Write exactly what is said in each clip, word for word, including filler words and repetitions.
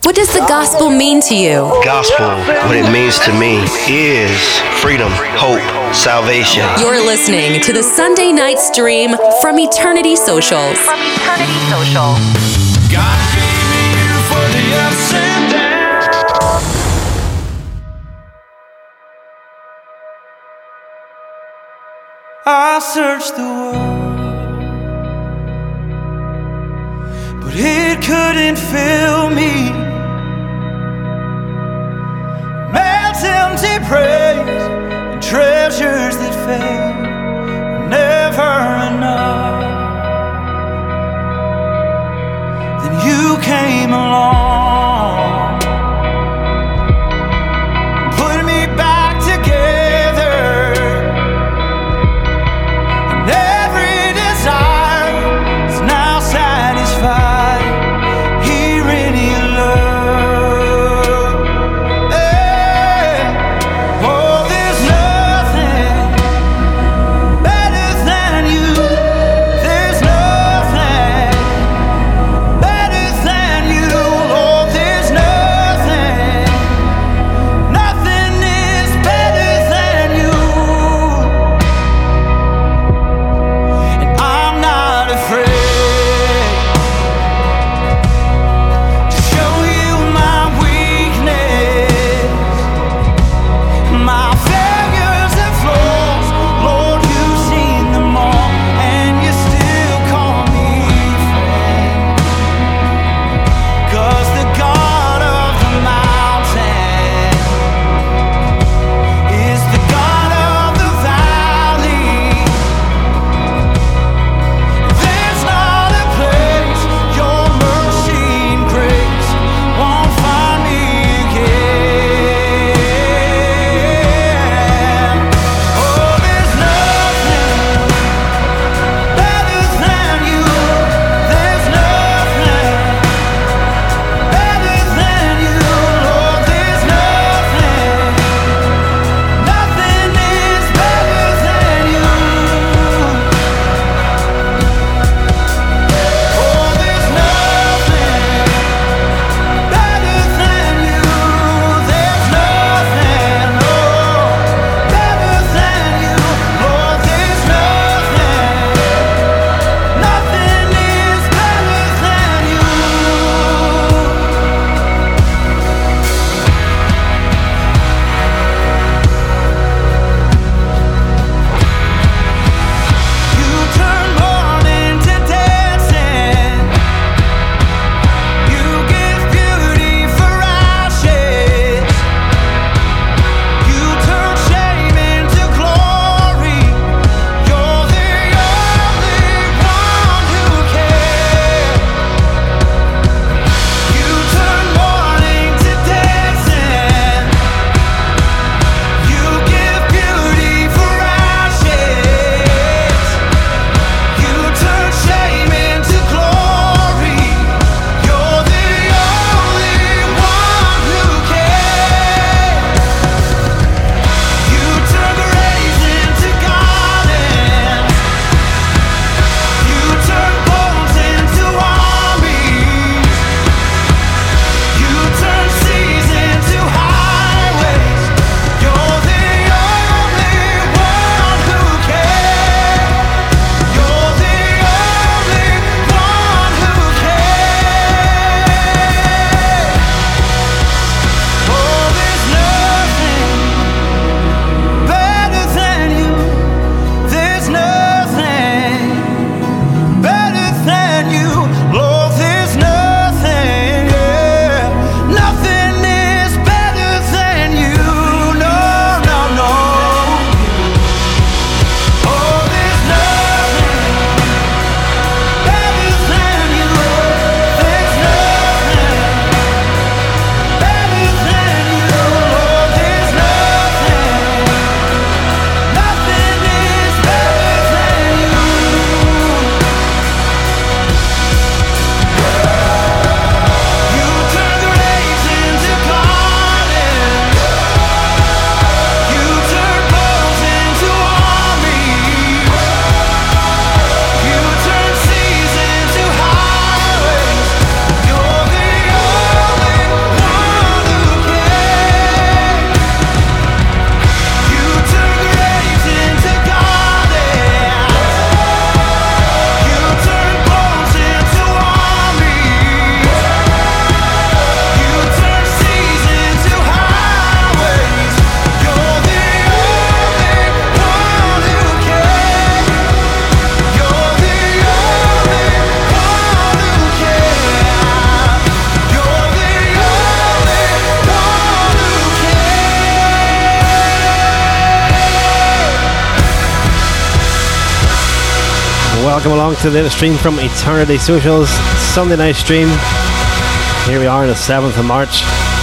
What does the gospel mean to you? Gospel, what it means to me is freedom, hope, salvation. You're listening to the Sunday night stream from Eternity Socials. From Eternity Social. God gave me you for the ups and downs. I searched the world, but it couldn't fill me. Man's empty praise and treasures that fade are never enough. Then you came along, put me back together, and every desire is now satisfied here in your love. Hey. Oh, there's nothing better than you. There's nothing better than you, Lord. Welcome along to the latest stream from Eternity Socials, Sunday night stream. Here we are on the seventh of March.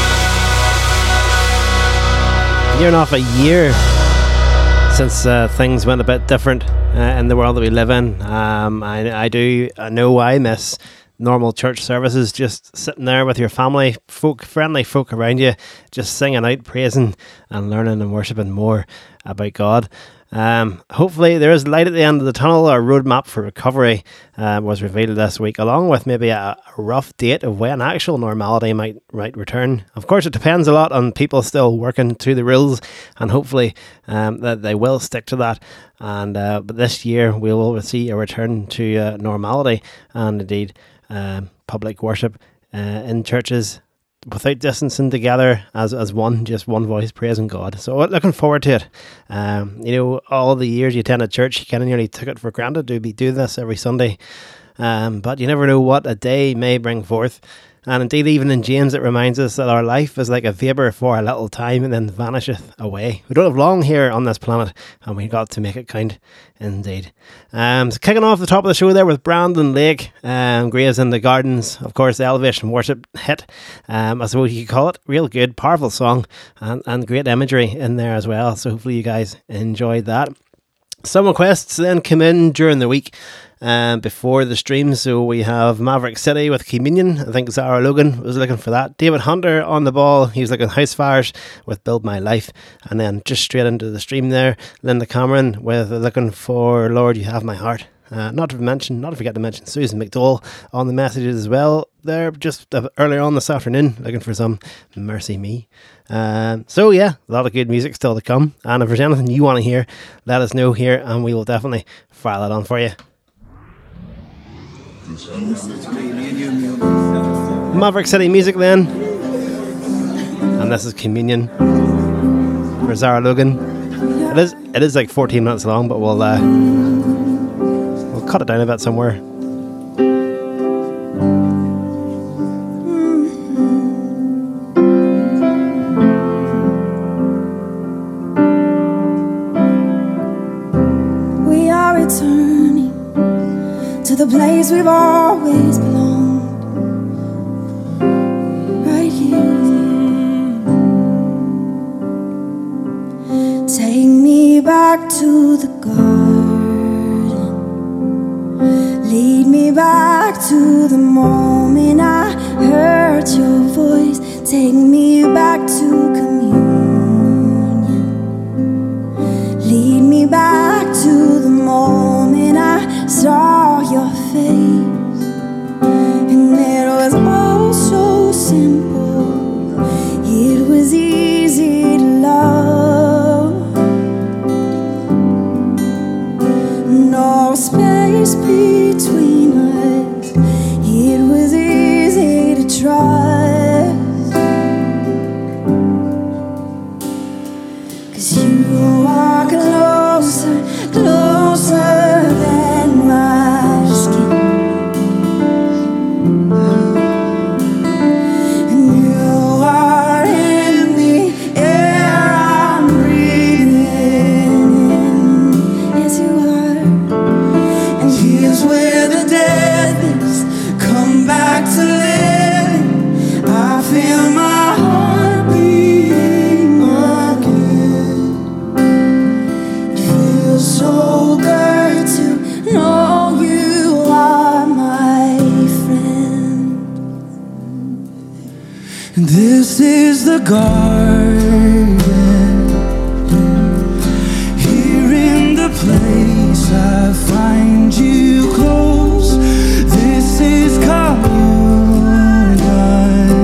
Near enough a year since uh, things went a bit different uh, in the world that we live in. Um, I, I do I know I miss normal church services, just sitting there with your family, folk, friendly folk around you, just singing out, praising and learning and worshipping more about God. Um, hopefully there is light at the end of the tunnel. Our roadmap for recovery uh, was revealed this week, along with maybe a, a rough date of when actual normality might, might return. Of course, it depends a lot on people still working to the rules, and hopefully um, that they will stick to that. And uh, but this year we will see a return to uh, normality, and indeed um, public worship uh, in churches without distancing together as as one, just one voice praising God. So looking forward to it. Um, you know, all the years you attended church, you kind of nearly took it for granted to be do this every Sunday. Um, but you never know what a day may bring forth. And indeed, even in James, it reminds us that our life is like a vapour for a little time and then vanisheth away. We don't have long here on this planet, and we got to make it count, indeed. Um, so kicking off the top of the show there with Brandon Lake, um, Graves in the Gardens, of course, the Elevation Worship hit, um, I suppose you could call it. Real good, powerful song, and, and great imagery in there as well. So hopefully you guys enjoyed that. Some requests then come in during the week. Um, before the stream, so we have Maverick City with Communion. I think Zara Logan was looking for that. David Hunter on the ball, he was looking House Fires with Build My Life, and then just straight into the stream there, Linda Cameron with looking for Lord You Have My Heart. Uh, not to mention, not to forget to mention Susan McDowell on the messages as well. There just uh, earlier on this afternoon, looking for some Mercy Me. Um, so yeah, a lot of good music still to come. And if there's anything you want to hear, let us know here, and we will definitely file that on for you. Maverick City music then, and this is Communion for Zara Logan. It is it is like fourteen minutes long, but we'll uh, we'll cut it down a bit somewhere. We are returning to the place we've always belonged, right here. Take me back to the garden, lead me back to the moment I heard your voice. Take me back to communion, lead me back to the moment I saw your face, and it was all so simple. It was easy to love, no space between us. It was easy to trust, 'cause you are closer, closer than my skin. And you are in the air I'm breathing in. Yes, you are. And here's where the dead things come back to living. I feel my heart beating again. It feels so good to know you are my friend. And this is the garden, here in the place I find you close. This is communion,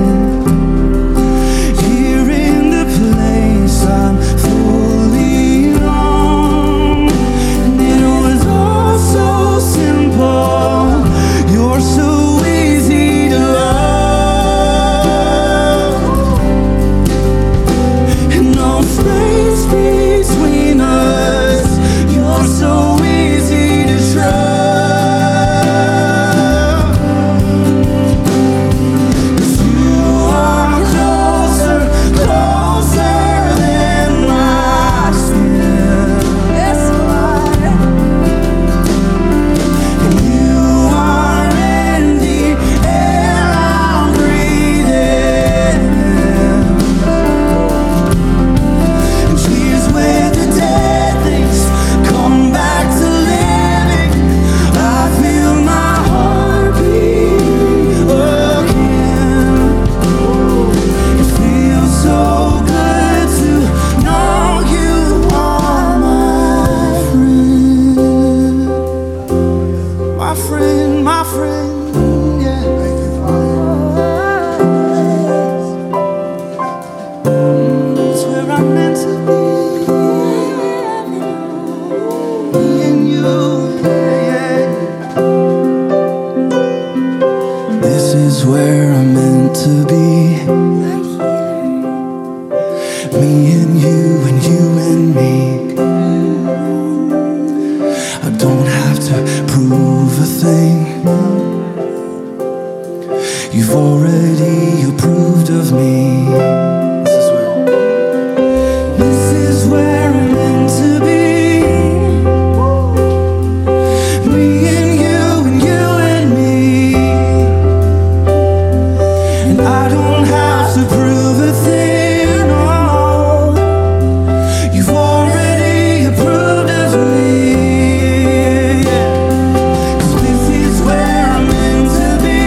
here in the place I'm fully on. And it was all so simple, you're so easy to love. is where I'm meant to be. right here. Me and you and you and me. I don't have to prove a thing. You've already approved of me. This is where I'm meant to be. Me and you and you and me. And I don't have to prove a thing, no. You've already approved of me. 'Cause this is where I'm meant to be.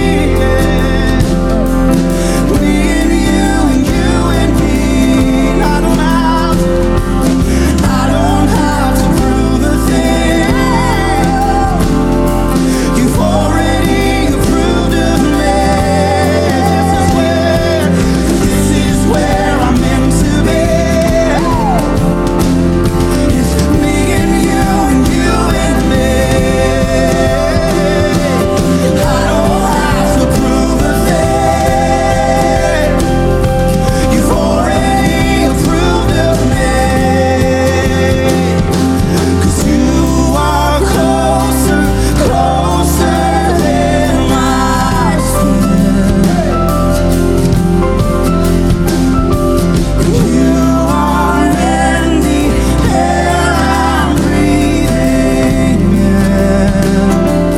Me and you and you and me. I don't have, I don't have to prove a thing. You've already approved of me. This is where, this is where I'm meant to be. It's me and you and you and me. I don't have to prove a thing. You've already approved of me. 'Cause you are closer, closer than my skin. You are in the air I'm breathing in.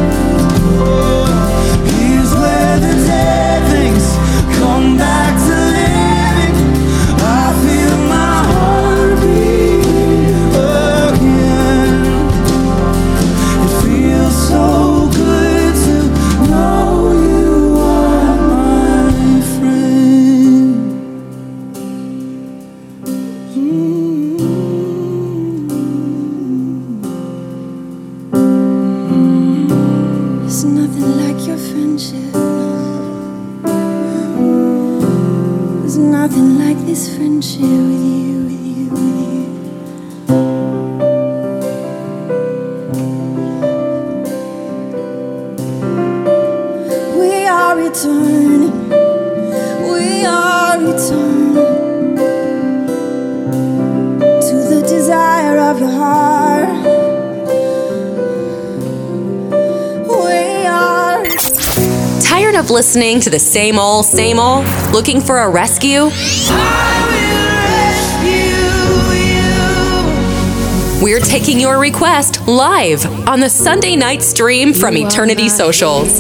Here's where the dead things come back to living. I feel my heart beat again. It feels so good to know you are my friend. There's nothing like your friendship. There's nothing like this friendship with you, with you, with you. We are returning. We are returning to the desire of your heart. We are. Tired of listening to the same old, same old? Looking for a rescue? We're taking your request live on the Sunday night stream from Eternity Socials.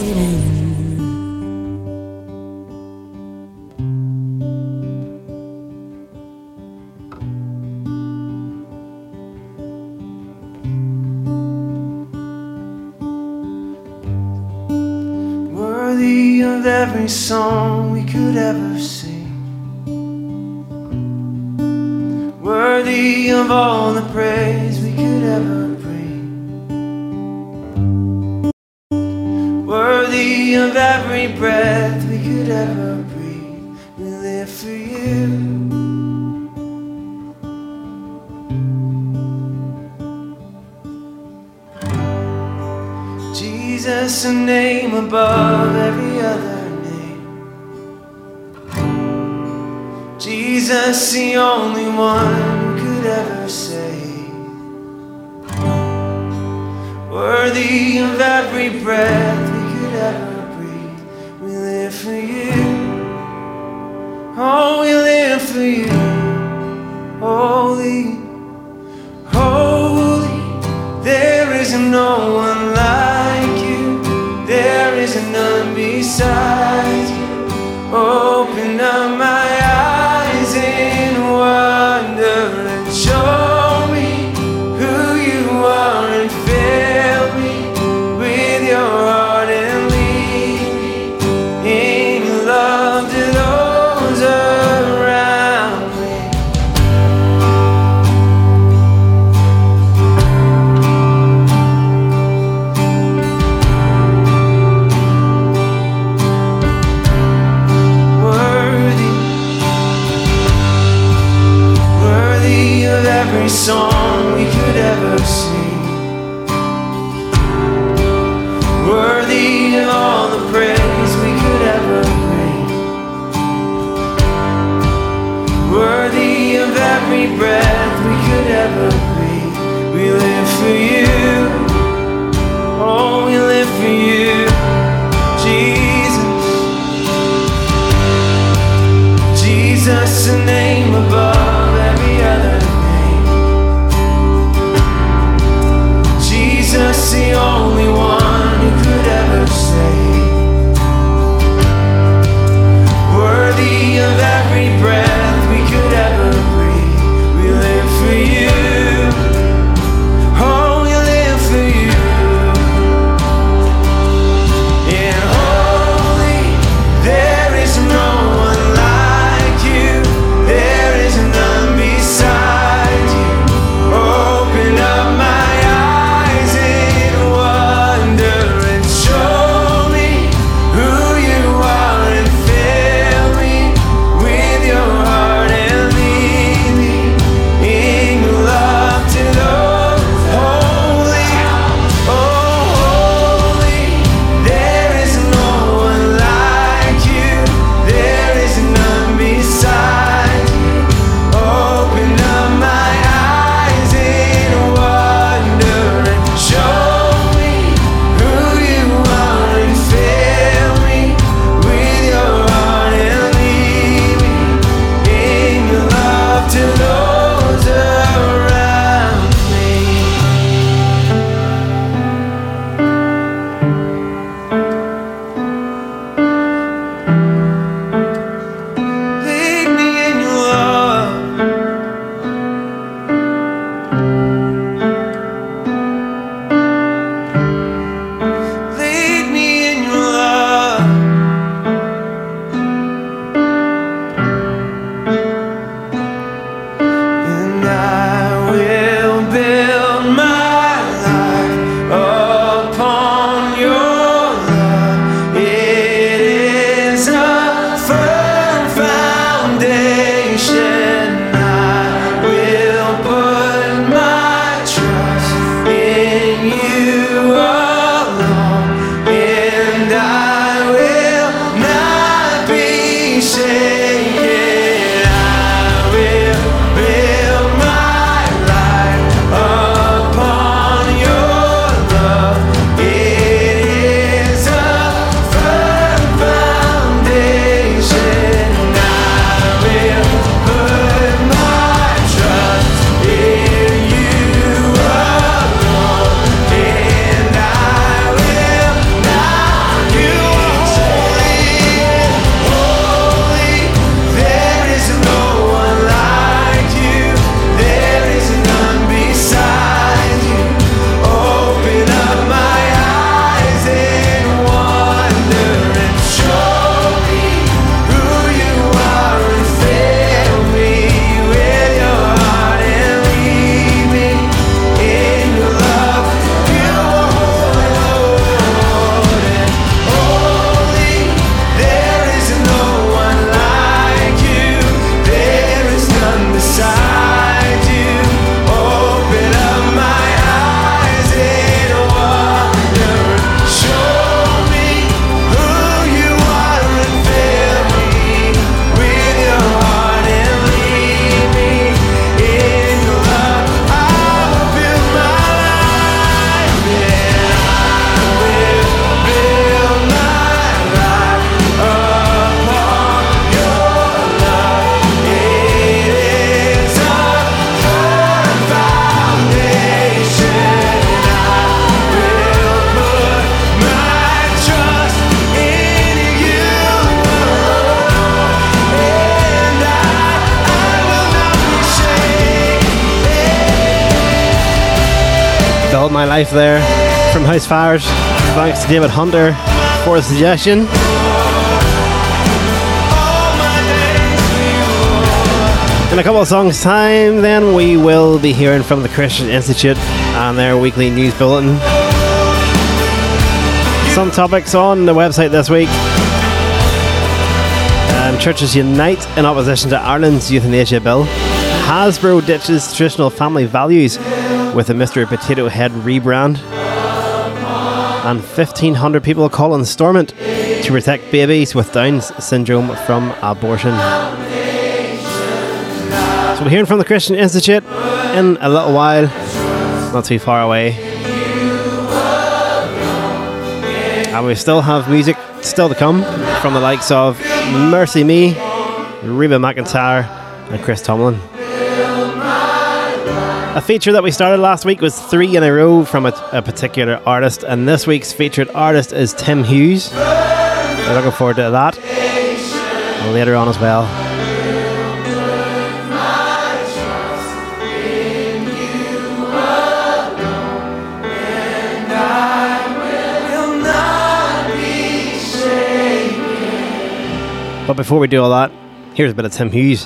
Worthy of every song we could ever sing. Worthy of all the praise we could ever bring. Worthy of every breath we could ever breathe. We live for you. Jesus, a name above every other name. Jesus, the only one who could ever save. Worthy of every breath we could ever breathe. We live for you. Oh, we live for you. Holy, holy, there is no one like you. There is none beside you. Open up my eyes in wonder and show me who you are and fill me with your heart and lead me in your love to those around me. We live for you. Oh, we live for you, Jesus. Jesus, the name above every other name. Jesus, the only one who could ever save. Worthy of every breath we could ever breathe. We live for you. Oh, we live for you. And holy, there is no one like you. There is none beside you. Open up my eyes in wonder and show me who you are and fill me with your heart and lead me in your love to those holy. Oh, holy, there is no one like you. There is none beside you. Open up my eyes in wonder and show me who you are and fill me with your heart and lead me in your love to those around me. Lead me in your love. Lead me in your love. And I will build my life upon your love. It is a firm foundation. I will put my trust in you alone, and I will not be shaken. I will build my life upon your love. It is a firm foundation. I will put my trust in you alone, and I will not be shaken. Holy, there is no one like you. There is none beside you. Open up my eyes in wonder and show me who you are and fill me with your heart and lead me in your love. You are holy, Lord, and holy. There is no one like you. There is none beside you. Open up my eyes in wonder. Show me who you are and fill me with your heart and lead me in your love. I will build my life, and I will build my life upon your love. It is a firm foundation. I will put my trust in you alone, and I, I will not be shaken. Build My Life there from House Fires. Thanks to David Hunter for the suggestion. In a couple of songs' time, then, we will be hearing from the Christian Institute and their weekly news bulletin. Some topics on the website this week. Um, churches unite in opposition to Ireland's euthanasia bill. Hasbro ditches traditional family values with a Mister Potato Head rebrand. And fifteen hundred people call on Stormont to protect babies with Down syndrome from abortion. So we're hearing from the Christian Institute in a little while. not too far away. And we still have music still to come from the likes of Mercy Me, Reba McEntire and Chris Tomlin. A feature that we started last week was three in a row from a, a particular artist, and this week's featured artist is Tim Hughes. We're looking forward to that later on as well. But before we do all that, here's a bit of Tim Hughes.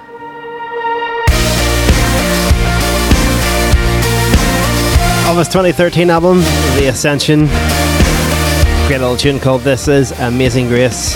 Of his twenty thirteen album, The Ascension, great little tune called This Is Amazing Grace.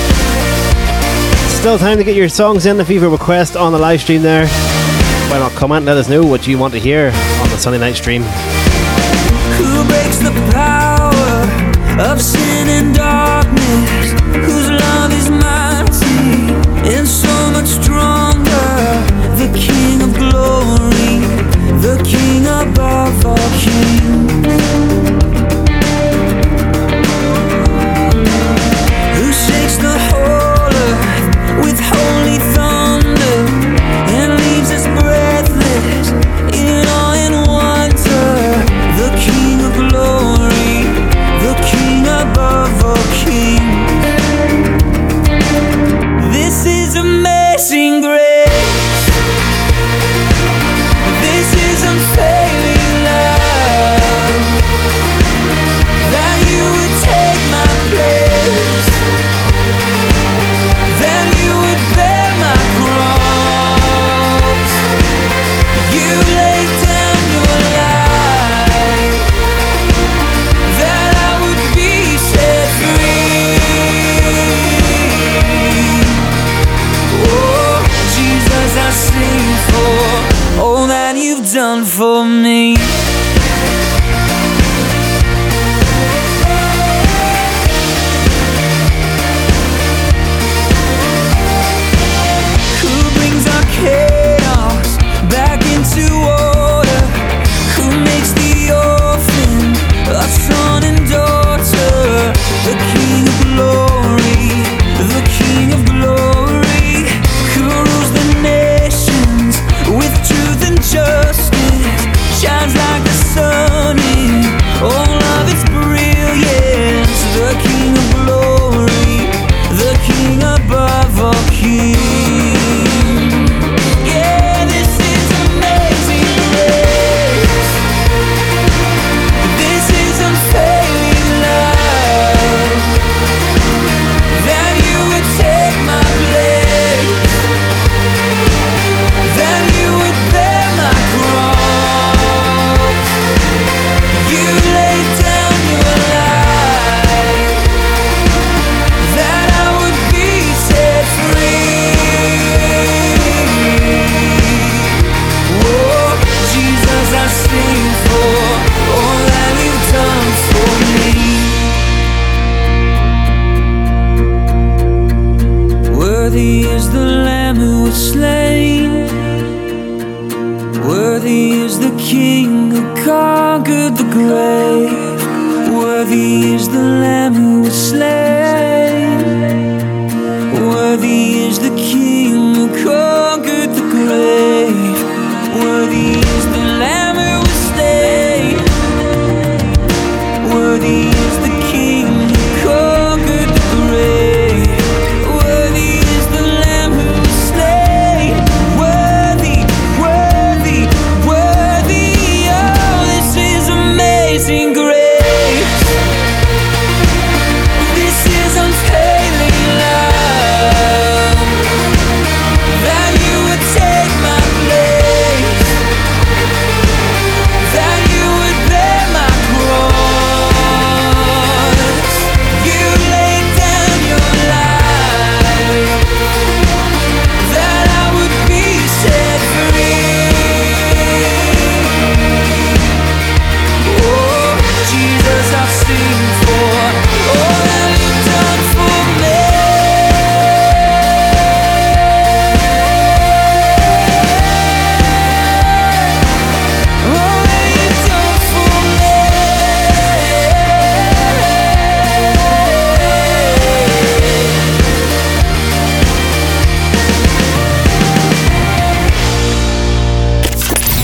Still time to get your songs in if you have a request on the live stream there. Why not comment, let us know what you want to hear on the Sunday night stream. Who breaks the power of sin and darkness? Whose love is mighty and so much stronger? The King of glory, the King above all kings. Who shakes the whole earth with holy thunder and leaves us breathless in awe and wonder? The King of glory, the King above all kings. This is amazing grace. This is unfailing love. That you would take my place, that you would bear my cross. You laid down your life, that I would be set free. Oh, Jesus, I sing for all that you've done for me. Who brings our chaos back into order? Who makes the orphan a son and daughter? The King of glory, the King of glory, who rules the nations with truth and justice, shines like the sun in all of its brilliance. The King of glory, the King above all kings. Yeah, this is amazing grace. This is unfailing love. That you would take my place, that you would bear my cross. You laid down your life, that I would be set free. Oh, Jesus, I sing for all that you've done for me. Worthy is the Lamb who was slain. Worthy is the King who conquered the grave. Worthy is the Lamb who was slain. Worthy is the King who conquered the grave. Worthy is the Lamb who was slain. Worthy is the King who conquered the grave. Worthy is the Lamb who was slain. Worthy, worthy, worthy. Oh, this is amazing grace. This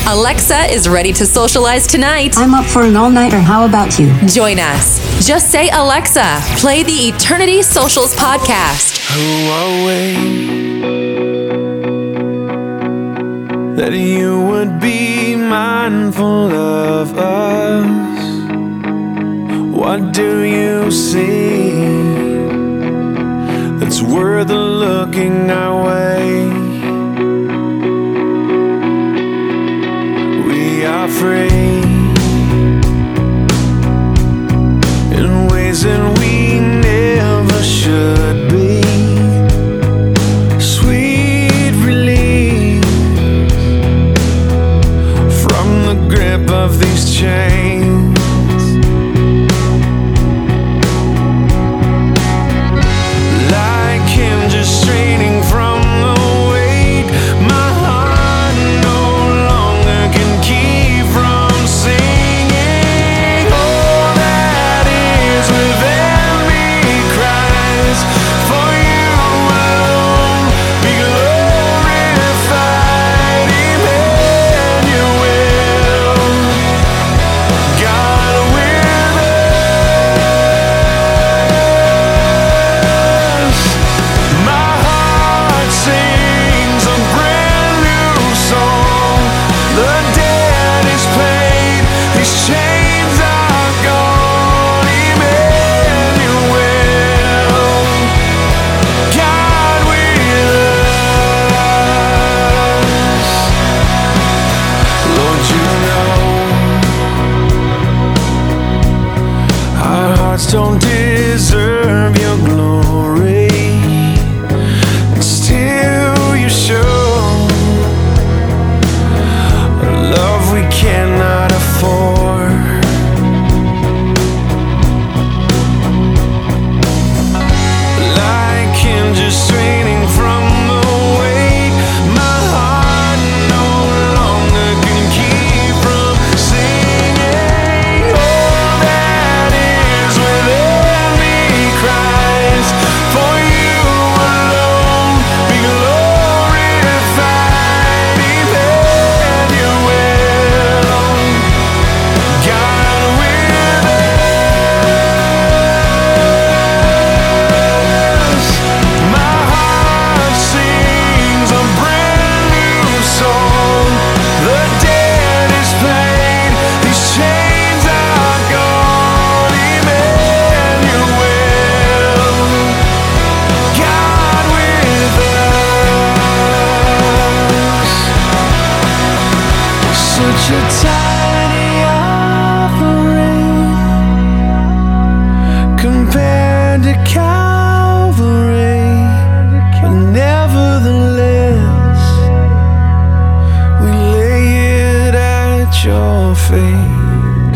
Alexa is ready to socialize tonight. I'm up for an all-nighter. How about you? Join us. Just say, Alexa, play the Eternity Socials podcast. Who are we that you would be mindful of us? What do you see that's worth looking our way? We are free in ways that we never should be. Sweet relief from the grip of these chains. Like hinges straining from the weight, my heart no longer can keep from singing. All that is within me cries, for you alone be glorified, Emmanuel, God with us. My heart sings a brand new song. The dead is paid, these chains are gone, Emmanuel, God with us. Lord, you know our hearts don't deserve your glory, and still you show a love we cannot afford. Like hinges straining from the weight, my heart no longer can keep from singing. All that is within me cries, for you alone be glorified, Emmanuel, God with us. My heart sings a brand new song. The dead is paid, these chains are gone, Emmanuel, God with us. Such a tiny offering compared to Calvary, but nevertheless we lay it at your feet.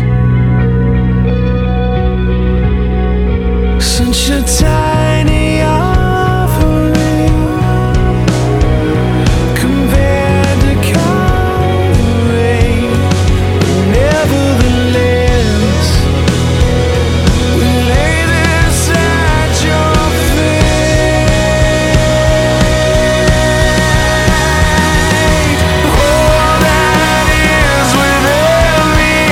Such a tiny offering compared to Calvary, but nevertheless we lay this at your feet. All that is within me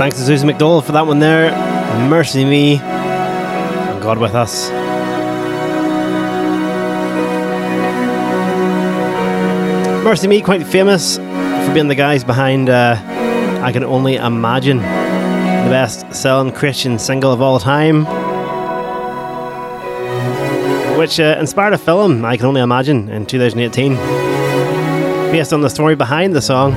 Thanks to Susan McDowell for that one there. Mercy Me and God With Us. Mercy Me, quite famous for being the guys behind uh, I Can Only Imagine, the best selling Christian single of all time, which uh, inspired a film, I Can Only Imagine, in two thousand eighteen, based on the story behind the song.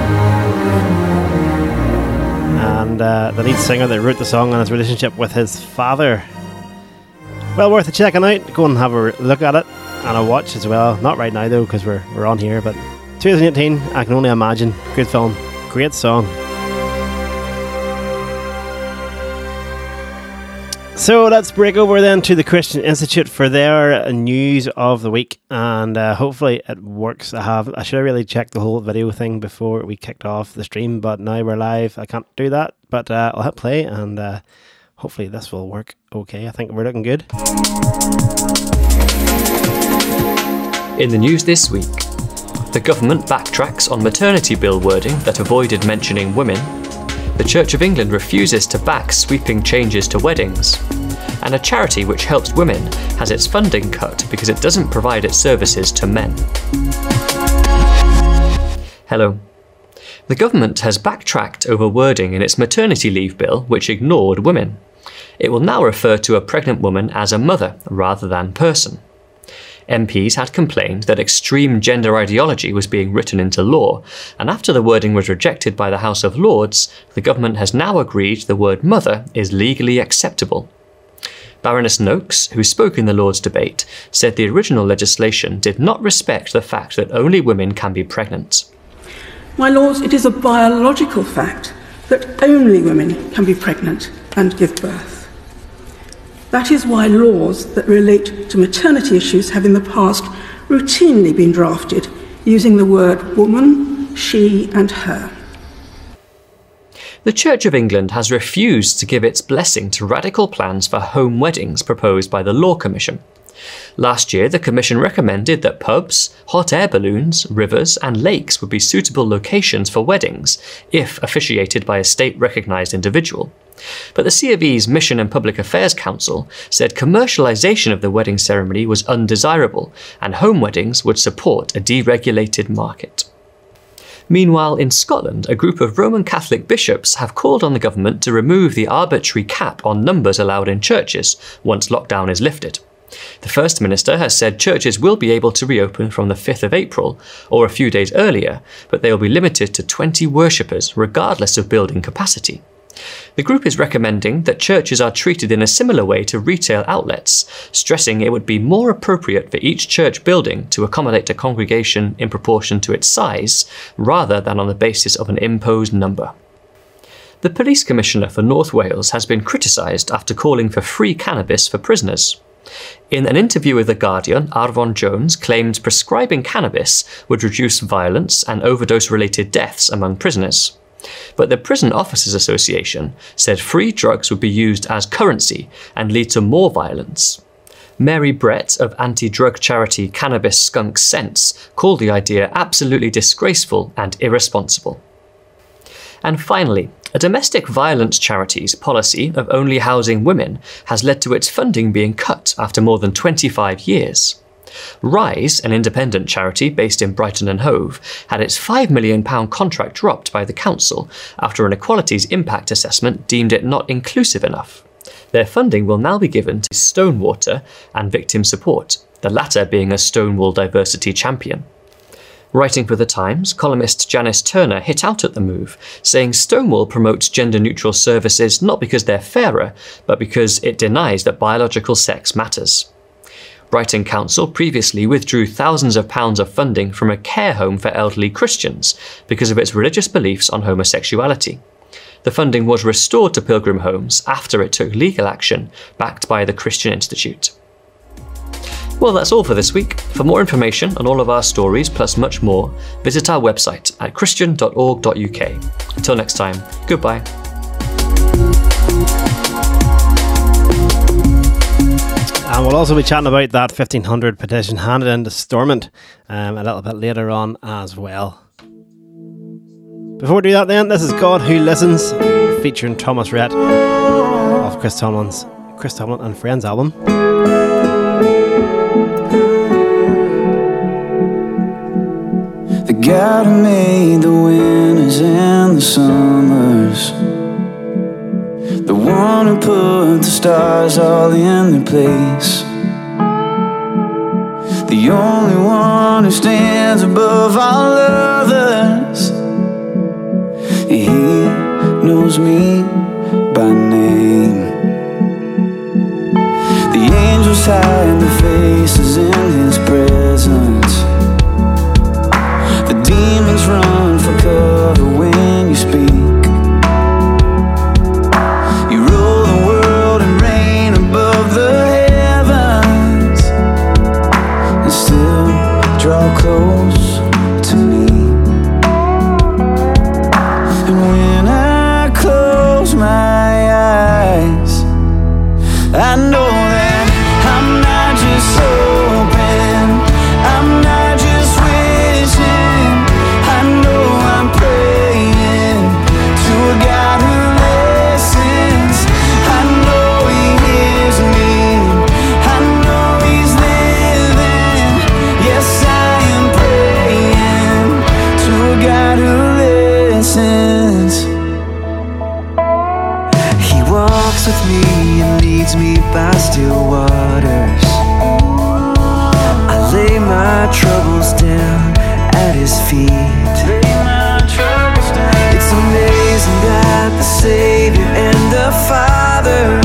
And uh, the lead singer that wrote the song on his relationship with his father. Well worth a checking out. Go and have a look at it and a watch as well. Not right now though, because we're we're on here. But twenty eighteen, I Can Only Imagine. Great film, great song. So let's break over then to the Christian Institute for their news of the week, and uh, hopefully it works. I have I should have really checked the whole video thing before we kicked off the stream, but now we're live. I can't do that, but uh, I'll hit play, and uh, hopefully this will work okay. I think we're looking good. In the news this week, the government backtracks on maternity bill wording that avoided mentioning women. The Church of England refuses to back sweeping changes to weddings. And a charity which helps women has its funding cut because it doesn't provide its services to men. Hello. The government has backtracked over wording in its maternity leave bill which ignored women. It will now refer to a pregnant woman as a mother rather than person. M Ps had complained that extreme gender ideology was being written into law, and after the wording was rejected by the House of Lords, the government has now agreed the word mother is legally acceptable. Baroness Noakes, who spoke in the Lords debate, said the original legislation did not respect the fact that only women can be pregnant. My lords, it is a biological fact that only women can be pregnant and give birth. That is why laws that relate to maternity issues have in the past routinely been drafted using the word woman, she and her. The Church of England has refused to give its blessing to radical plans for home weddings proposed by the Law Commission. Last year, the Commission recommended that pubs, hot air balloons, rivers and lakes would be suitable locations for weddings if officiated by a state-recognised individual. But the C of E's Mission and Public Affairs Council said commercialisation of the wedding ceremony was undesirable and home weddings would support a deregulated market. Meanwhile, in Scotland, a group of Roman Catholic bishops have called on the government to remove the arbitrary cap on numbers allowed in churches once lockdown is lifted. The First Minister has said churches will be able to reopen from the fifth of April, or a few days earlier, but they will be limited to twenty worshippers regardless of building capacity. The group is recommending that churches are treated in a similar way to retail outlets, stressing it would be more appropriate for each church building to accommodate a congregation in proportion to its size, rather than on the basis of an imposed number. The Police Commissioner for North Wales has been criticised after calling for free cannabis for prisoners. In an interview with The Guardian, Arfon Jones claimed prescribing cannabis would reduce violence and overdose-related deaths among prisoners. But the Prison Officers Association said free drugs would be used as currency and lead to more violence. Mary Brett of anti-drug charity Cannabis Skunk Sense called the idea absolutely disgraceful and irresponsible. And finally, a domestic violence charity's policy of only housing women has led to its funding being cut after more than twenty-five years. Rise, an independent charity based in Brighton and Hove, had its five million pounds contract dropped by the council after an equalities impact assessment deemed it not inclusive enough. Their funding will now be given to Stonewater and Victim Support, the latter being a Stonewall diversity champion. Writing for The Times, columnist Janice Turner hit out at the move, saying Stonewall promotes gender-neutral services not because they're fairer, but because it denies that biological sex matters. Brighton Council previously withdrew thousands of pounds of funding from a care home for elderly Christians because of its religious beliefs on homosexuality. The funding was restored to Pilgrim Homes after it took legal action, backed by the Christian Institute. Well, that's all for this week. For more information on all of our stories, plus much more, visit our website at christian dot org dot u k. Until next time, goodbye. And we'll also be chatting about that fifteen hundred petition handed into Stormont um, a little bit later on as well. Before we do that then, this is God Who Listens featuring Thomas Rhett off Chris Tomlin's Chris Tomlin and Friends album. The God who made the winters and the summers, the one who put the stars all in their place, the only one who stands above all others. He knows me by name. The angels hide their faces in his presence. The demons run for cover when you speak. You rule the world and reign above the heavens, and still draw close to me. And when I close my eyes, I know that I'm not just hoping, I'm not just wishing, I know I'm praying to a God who listens. I know he hears me, I know he's living. Yes, I am praying to a God who listens. He walks with me and leads me by still waters. I lay my troubles down at his feet. It's amazing that the Savior and the Father,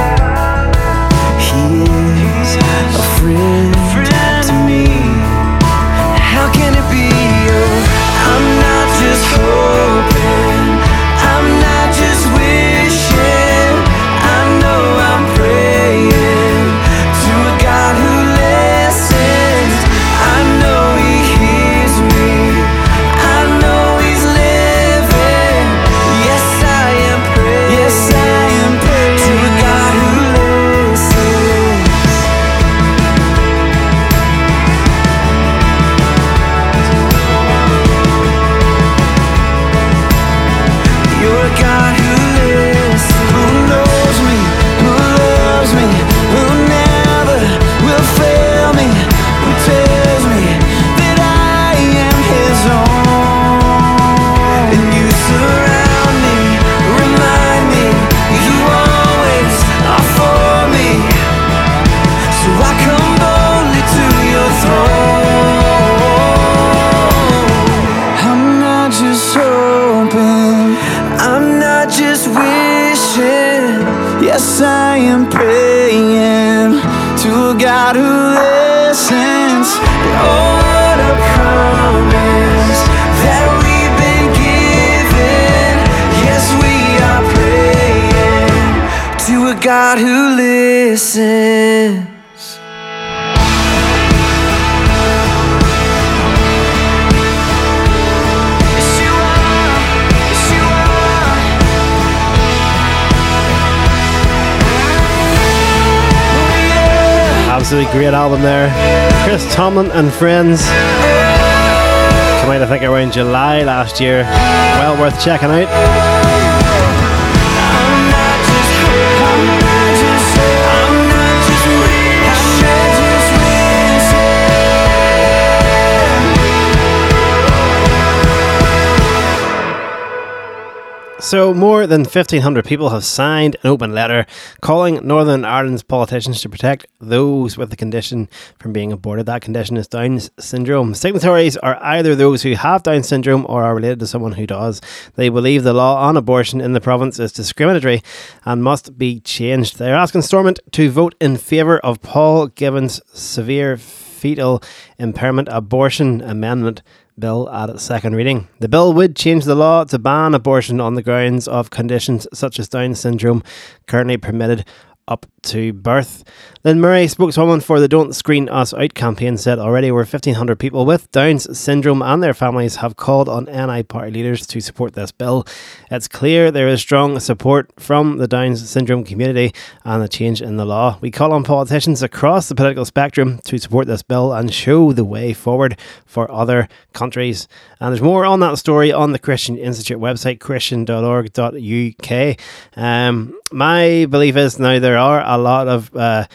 he is a friend to me. How can it be? Oh, I'm not just hoping, I'm not just wishing, I know I'm praying to a God who listens. I know he hears me, I know he's living. Yes, I am praying, yes, I am praying to a God who listens. You're a God who listens, who knows me, who loves me, who never will fail me, who tells me that I am his own. And you surround me, remind me, you always are for me. So I come boldly to your throne. I'm not just hoping, I'm not just wishing. Yes, I am praying to a God who listens. And oh, what a promise that we've been given. Yes, we are praying to a God who listens. Yes, you are. Yes, you are. Oh, yeah. Absolutely great album there. Chris Tomlin and Friends. Came out, I think, around July last year. Well worth checking out. I'm not just hoping, I'm not just hoping, I'm not just wishing, I'm not just wishing. So, more than fifteen hundred people have signed an open letter calling Northern Ireland's politicians to protect those with the condition from being aborted. That condition is Down syndrome. Signatories are either those who have Down syndrome or are related to someone who does. They believe the law on abortion in the province is discriminatory and must be changed. They are asking Stormont to vote in favour of Paul Gibbons' severe fetal impairment abortion amendment bill at its second reading. The bill would change the law to ban abortion on the grounds of conditions such as Down syndrome, currently permitted up to birth. Lynn Murray, spokeswoman for the Don't Screen Us Out campaign, said already over fifteen hundred people with Down's syndrome and their families have called on N I party leaders to support this bill. It's clear there is strong support from the Down's syndrome community and the change in the law. We call on politicians across the political spectrum to support this bill and show the way forward for other countries. And there's more on that story on the Christian Institute website, christian dot org dot U K. Um, my belief is now there are a lot of uh,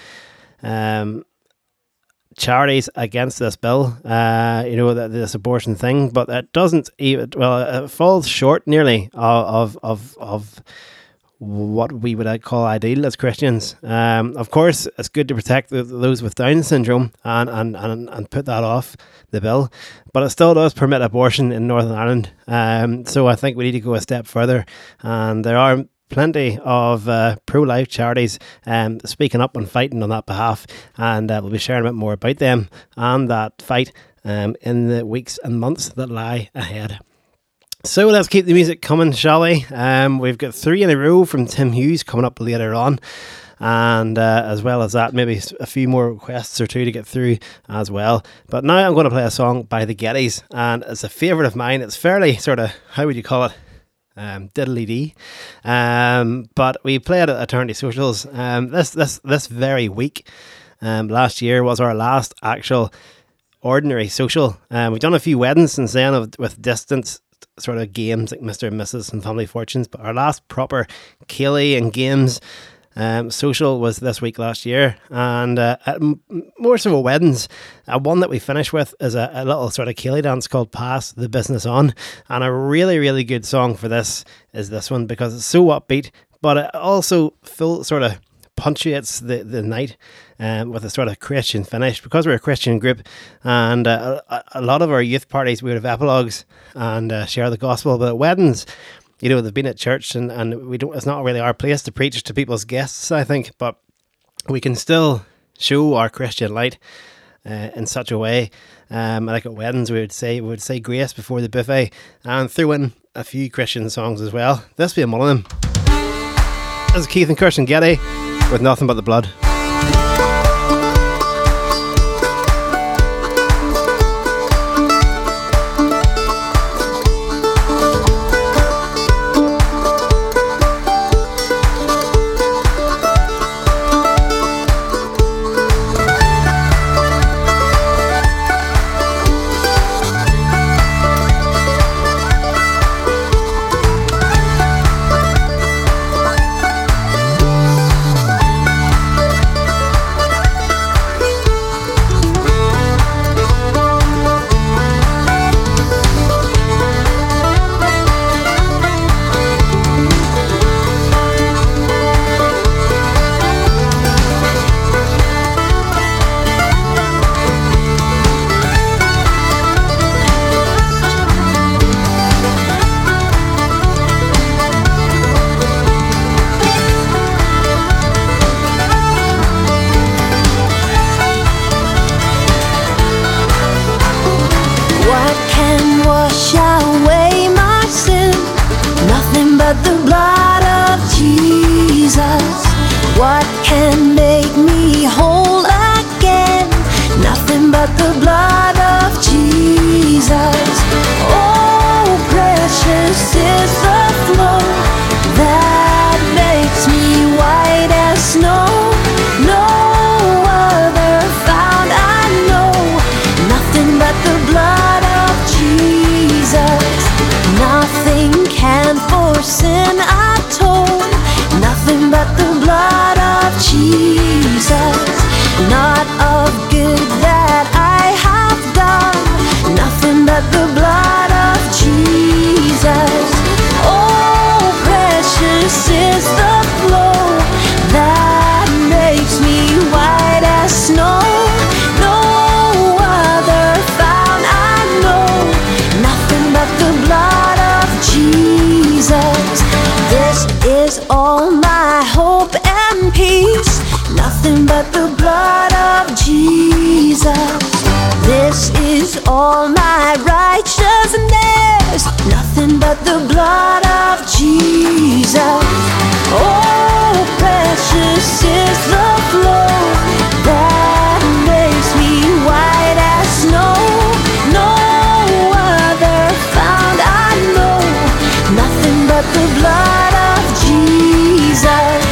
um, charities against this bill, uh, you know, this abortion thing, but it doesn't even, well, it falls short nearly of of of what we would call ideal as Christians. Um, of course, it's good to protect the, those with Down syndrome and, and, and, and put that off the bill, but it still does permit abortion in Northern Ireland. Um, so I think we need to go a step further, and there are plenty of uh, pro-life charities um, speaking up and fighting on that behalf, and uh, we'll be sharing a bit more about them and that fight um, in the weeks and months that lie ahead. So let's keep the music coming, shall we? Um, we've got three in a row from Tim Hughes coming up later on, and uh, as well as that, maybe a few more requests or two to get through as well. But now I'm going to play a song by the Gettys, and it's a favourite of mine. It's fairly sort of, how would you call it? Um, diddly-dee. Um, but we play it at Eternity Socials um, this this this very week. Um, last year was our last actual ordinary social. Um, we've done a few weddings since then of, with distance sort of games like Mister and Missus and Family Fortunes, but our last proper Ceilidh and games um, social was this week last year. And uh, at m- more so a weddings, uh, one that we finish with is a, a little sort of Ceilidh dance called Pass the Business On, and a really really good song for this is this one because it's so upbeat, but it also full sort of punctuates the, the night um, with a sort of Christian finish, because we're a Christian group, and uh, a, a lot of our youth parties we would have epilogues and uh, share the gospel, but at weddings, you know, they've been at church, and, and we don't, it's not really our place to preach to people's guests, I think, but we can still show our Christian light uh, in such a way. Um, like at weddings, we would say we would say grace before the buffet and throw in a few Christian songs as well. This will be one of them. This is Keith and Kirsten Getty with Nothing But the Blood. Nothing but the blood of Jesus. Oh, precious is the flow that makes me white as snow. No other found I know, nothing but the blood of Jesus.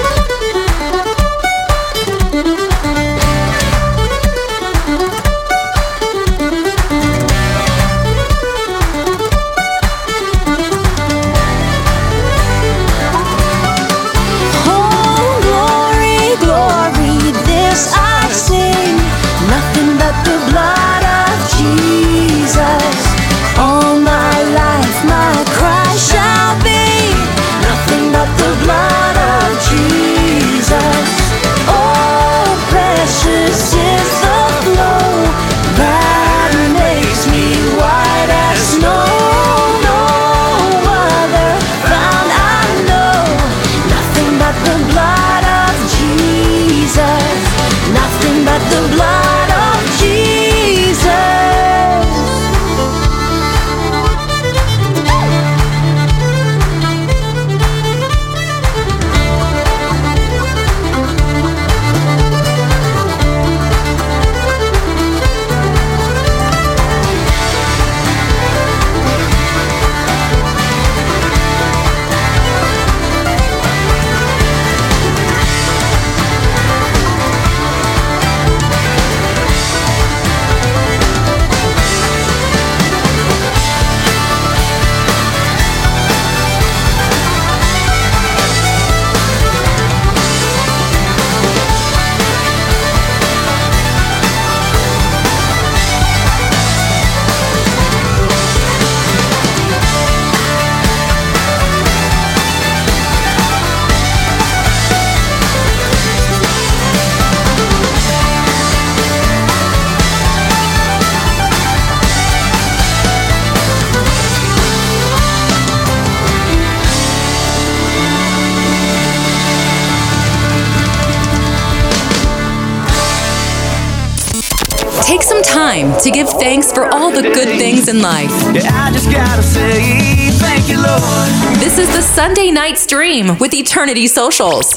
Take some time to give thanks for all the good things in life. Yeah, I just gotta say thank you, Lord. This is the Sunday Night Stream with Eternity Socials.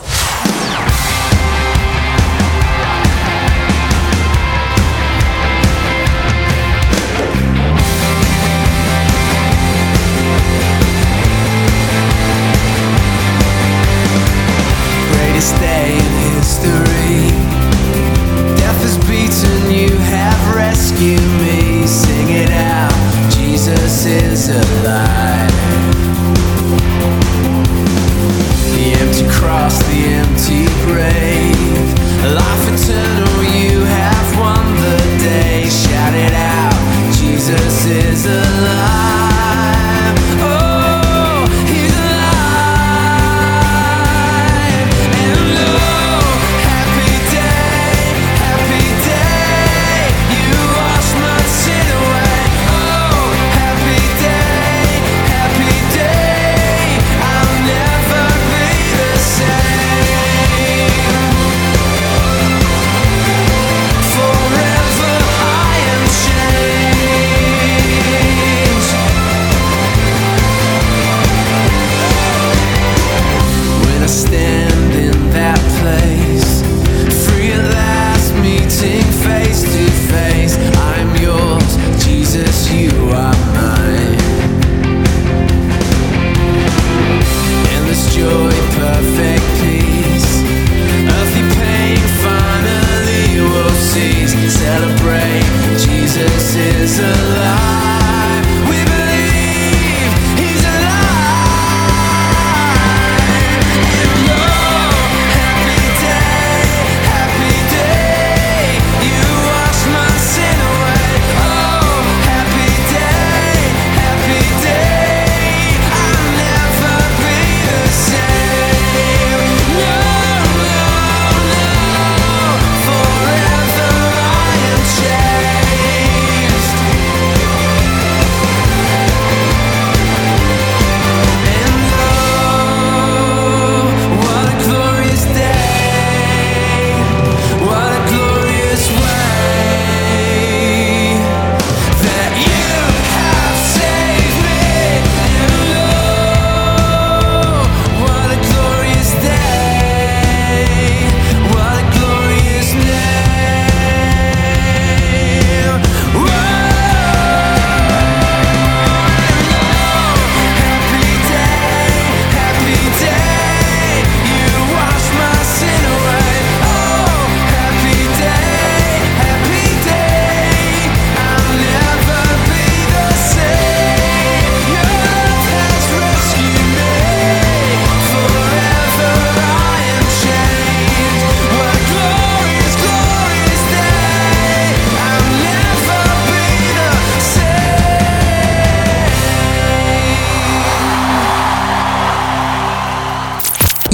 Greatest day in history. Death has beaten, you have rescued me. Sing it out, Jesus is alive. The empty cross, the empty grave, life eternal, you have won the day. Shout it out, Jesus is alive. Oh, he's alive. And oh, happy day, happy day, you washed my sin away. Oh, happy day, happy day, I'll never be the same. Forever I am changed. When I stand in that place, free at last, meeting face to face, I'm yours, Jesus, you are mine. Endless joy, perfect peace, earthly pain finally will cease. Celebrate, Jesus is alive. We believe he's alive. And oh, happy day, happy day, you wash my sin away. Oh, happy day,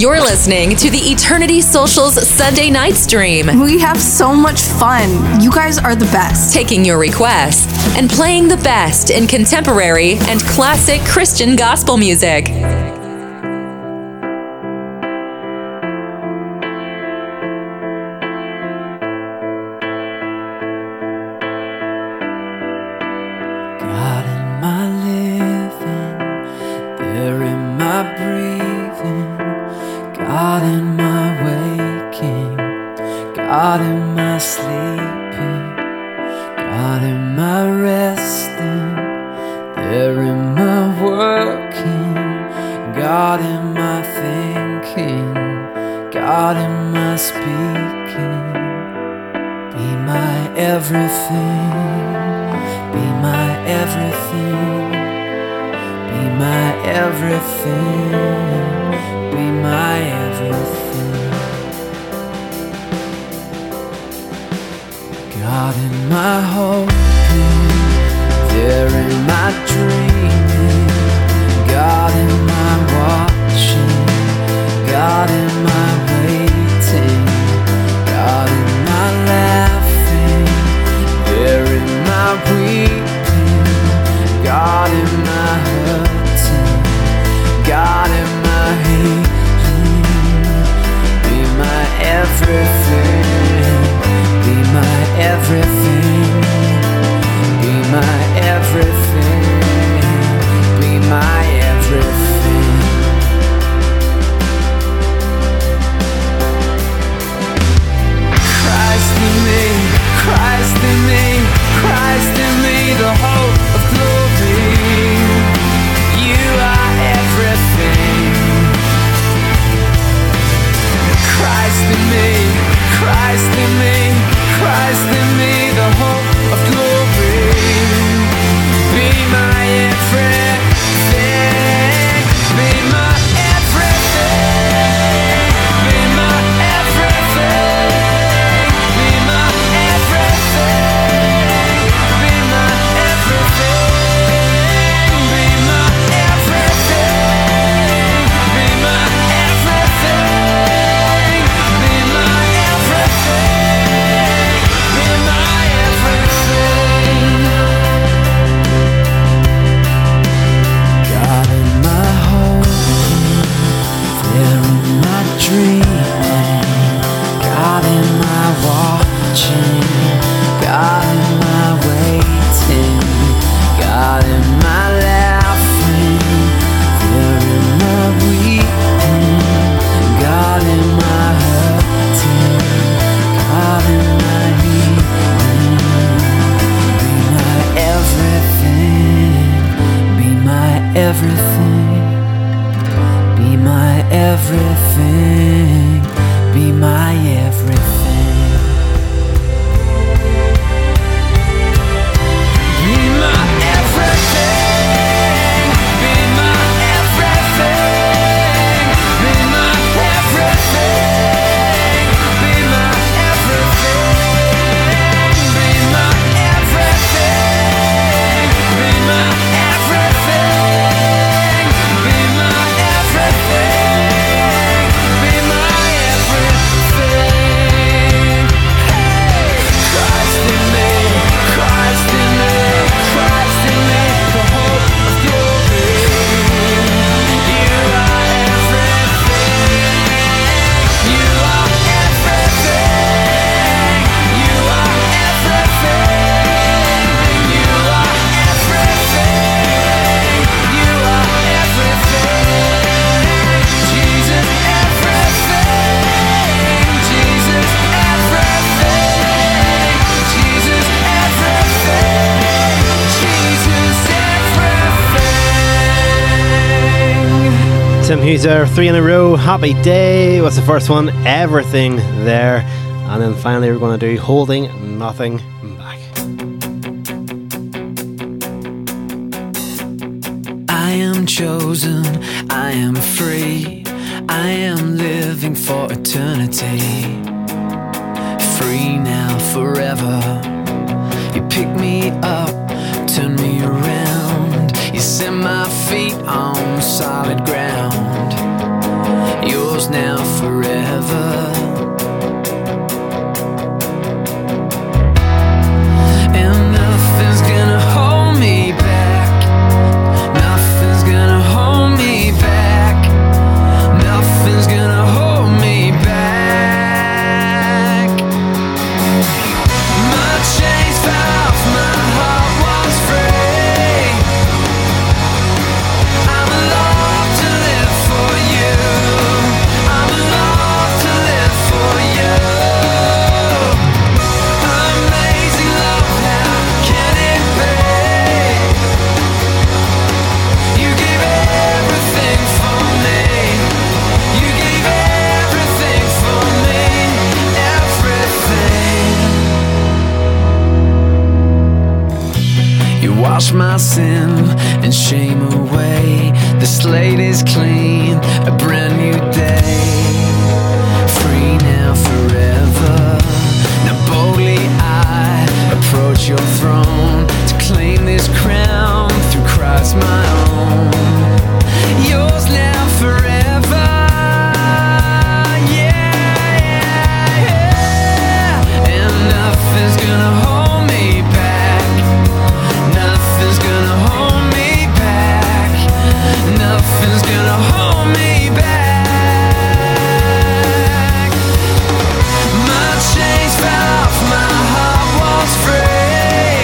You're listening to the Eternity Socials Sunday night stream. We have so much fun. You guys are the best. Taking your requests and playing the best in contemporary and classic Christian gospel music. God in my living, there in my breathing, God in my waking, God in my sleeping, God in my resting, there in my working, God in my thinking, God in my speaking. Be my everything, be my everything, be my everything, be my everything. God in my hoping, there in my dreaming, God in my watching, God in my waiting, God in my laughing, there in my weeping, God in my hurting, God in my healing. Be my everything, be my everything, be my everything, be my everything. Christ in me, Christ in me, Christ in me, the hope of glory. You are everything. Christ in me, Christ in me, Christ in me, the hope of glory. Be my everything, be my everything, be my everything, be my everything, be my everything, be my everything, be my everything, be my everything, be my everything. God in my hoping, there in my dreaming, God in my watching, God in my waiting, God in my laughing, there in my weeping, God in my hurting, God in my healing. Be my everything, be my everything, be my everything, be my everything. Be my everything, be my everything, be my everything, be my everything, be my everything, be my everything, be my everything, be my everything. Hey, Christ in me, Christ in me, Christ in me, the hope of glory. You are everything, you are everything, you are everything, you are everything, you are everything. Jesus everything, Jesus everything, Jesus everything, Jesus everything. Tim Huser, three in a row. Happy Day was the first one. Everything there. And then finally we're going to do Holding Nothing Back. I am chosen, I am free, I am living for eternity. Free now, forever. You pick me up, turn me around. You set my feet on solid ground. You're yours now forever. And nothing's gonna hold me back. Nothing's gonna hold me back. Nothing's gonna hold me back. My chains fell off, my heart was free. I'm alive to live for you. I'm alive to live for you. Amazing love, how can it be? You gave everything for me. You gave everything for me. Everything. You washed my sin and shame away. The slate is clean, a brand new day. Free now forever. Now boldly I approach your throne to claim this crown through Christ my own. Yours now forever. Yeah, yeah, yeah. And nothing's gonna hold me back. Nothing's gonna hold me back. Nothing's gonna hold me back. My chains fell off, my heart was free.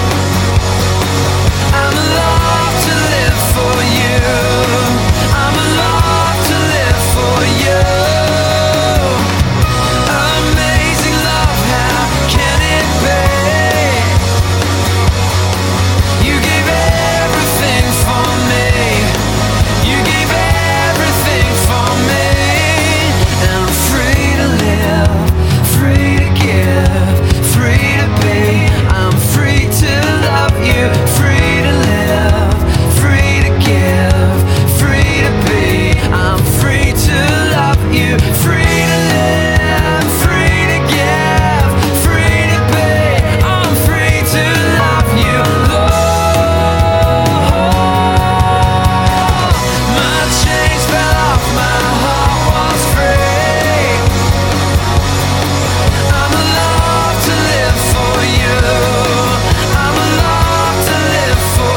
I'm alive to live for you. I'm alive to live for you. Amazing love, how can it be? You gave everything for me. You gave everything for me. And I'm free to live, free to give, free to be. I'm free to love you, free to live, free to give, free to be. I'm free to love you, free to live, free to give, free to be. I'm free to love you, Lord. My chains fell off, my heart was free. I'm alive to live for you. I'm alive to live for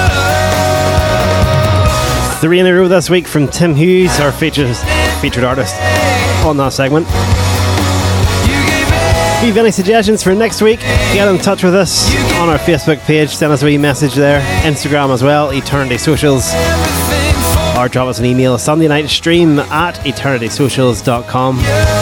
you. Three in a row this week from Tim Hughes, our featured, featured artist on that segment. If you have any suggestions for next week, get in touch with us on our Facebook page. Send us a wee message there. Instagram as well, Eternity Socials. Or drop us an email, Sunday Night Stream at eternity socials dot com.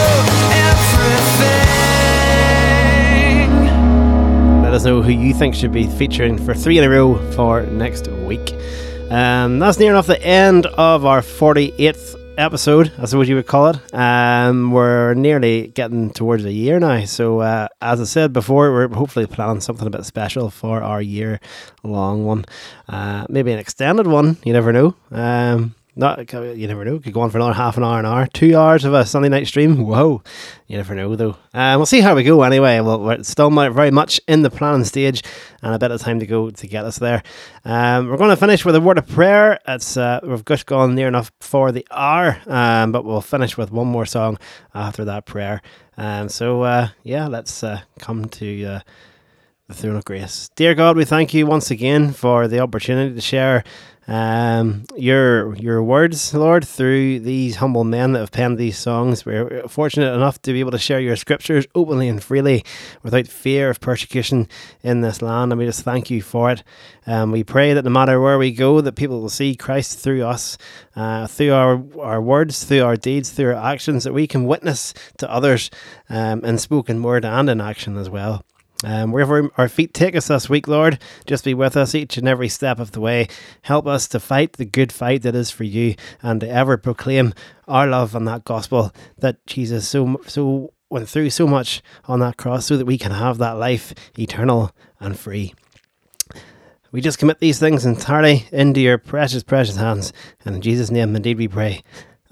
Let us know who you think should be featuring for three in a row for next week. Um, that's near enough the end of our forty-eighth episode, I suppose you would call it. Um, we're nearly getting towards a year now. So, uh, as I said before, we're hopefully planning something a bit special for our year-long one. Uh, maybe an extended one. You never know. Um, not you never know. Could go on for another half an hour, an hour, two hours of a Sunday night stream. Whoa, you never know though. Um, we'll see how we go anyway. Well, we're still very much in the planning stage, and a bit of time to go to get us there. Um, we're going to finish with a word of prayer. It's uh, we've just gone near enough for the hour, um, but we'll finish with one more song after that prayer. Um, so uh, yeah, let's uh, come to uh, the throne of grace. Dear God, we thank you once again for the opportunity to share um your your words, Lord, through these humble men that have penned these songs. We're fortunate enough to be able to share your scriptures openly and freely without fear of persecution in this land, and we just thank you for it. Um, we pray that no matter where we go, that people will see Christ through us, uh, through our, our words, through our deeds, through our actions, that we can witness to others um, in spoken word and in action as well. Um, wherever our feet take us this week, Lord, just be with us each and every step of the way. Help us to fight the good fight that is for you, and to ever proclaim our love and that gospel that Jesus so so went through so much on that cross, so that we can have that life eternal and free. We just commit these things entirely into your precious, precious hands, and in Jesus' name indeed we pray.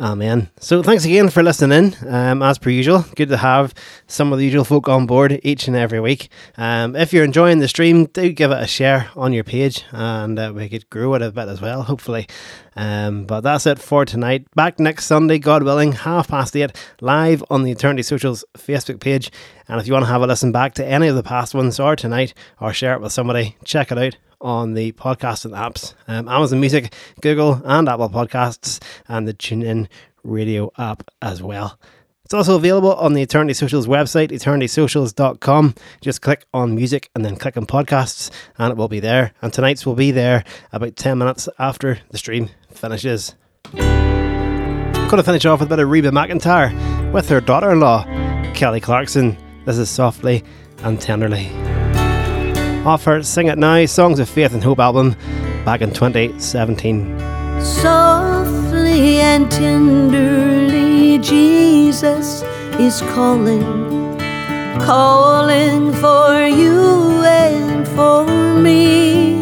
Amen. So thanks again for listening in. Um, as per usual, good to have some of the usual folk on board each and every week. Um, if you're enjoying the stream, do give it a share on your page, and uh, we could grow it a bit as well, hopefully. Um, but that's it for tonight. Back next Sunday, God willing, half past eight, live on the Eternity Socials Facebook page. And if you want to have a listen back to any of the past ones or tonight, or share it with somebody, check it out on the podcasting apps, um, Amazon Music, Google and Apple Podcasts, and the TuneIn Radio app as well. It's also available on the Eternity Socials website, eternity socials dot com. Just click on music and then click on podcasts and it will be there. And tonight's will be there about ten minutes after the stream finishes. I'm going to finish off with a bit of Reba McEntire with her daughter-in-law, Kelly Clarkson. This is Softly and Tenderly. Off her Sing It Now, Songs of Faith and Hope album back in twenty seventeen. Softly and tenderly Jesus is calling, calling for you and for me.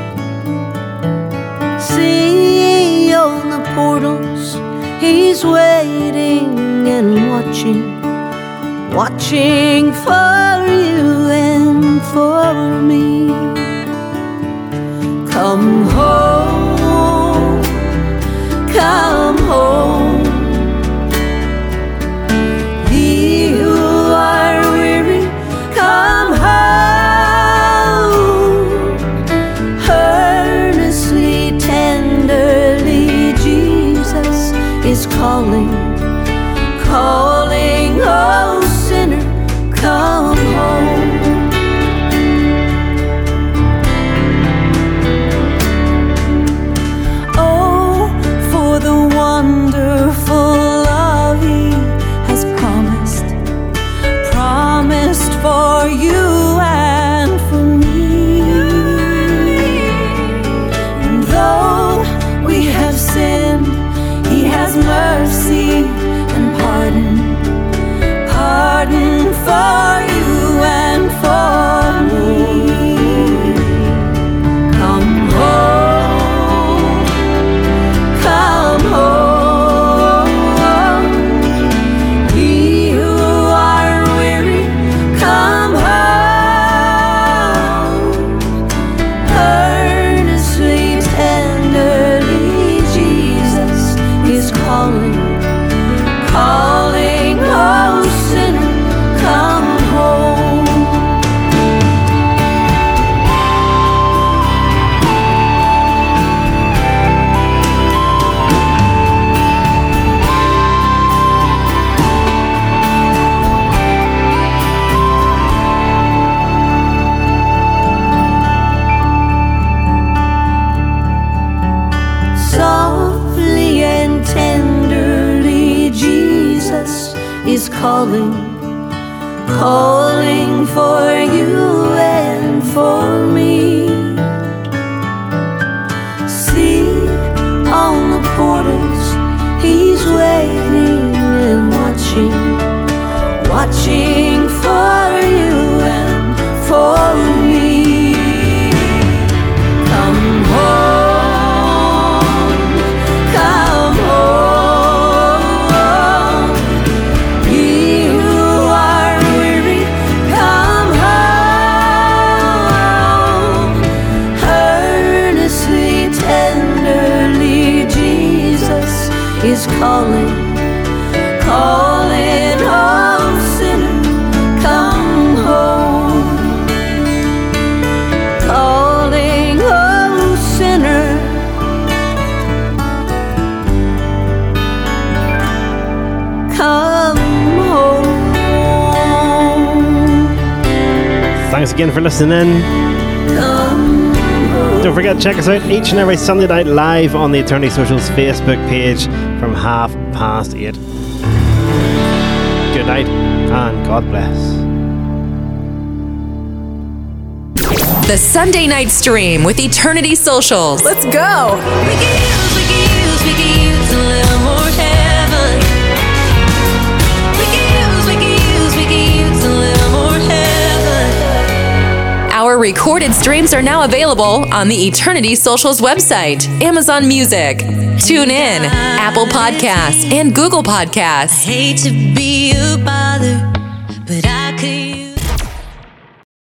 See on the portals, he's waiting and watching, watching for you and for me. Come home, come home. Ye who are weary, come home. Earnestly, tenderly, Jesus is calling, calling, oh sinner, come home. Oh, for the wonderful love he has promised, promised for you and for me. And though we have sinned, he has mercy and pardon, pardon for you and for me. Come home, come home. Ye who are weary, come home. Earnestly, tenderly, Jesus is calling, calling, oh sinner, come home. Softly and tenderly, Jesus is calling, calling for you and for me. See on the portals, he's waiting and watching, watching for you and for me. Come home, come home. Ye who are weary, come home. Earnestly, tenderly, Jesus is calling, calling, oh sinner, come home. Calling, oh sinner, come home. Thanks again for listening. Come home. Don't forget to check us out each and every Sunday night live on the Eternity Socials Facebook page from half past eight. Good night and God bless. The Sunday night stream with Eternity Socials. Let's go. We can use, we can use, we can use a little more heaven. We can use, we can use, we can use a little more heaven. Our Our recorded streams are now available on the Eternity Socials website, Amazon Music, TuneIn, Apple Podcasts, and Google Podcasts. I hate to be a bother.